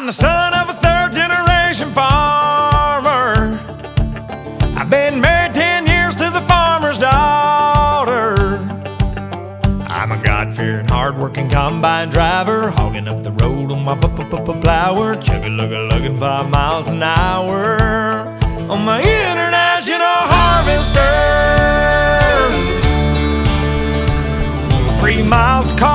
I'm the son of a third-generation farmer. I've been married 10 years to the farmer's daughter. I'm a God-fearing, hard-working combine driver, hogging up the road on my plower, chugga-lugga-lugging 5 miles an hour on my international harvester. 3 miles of car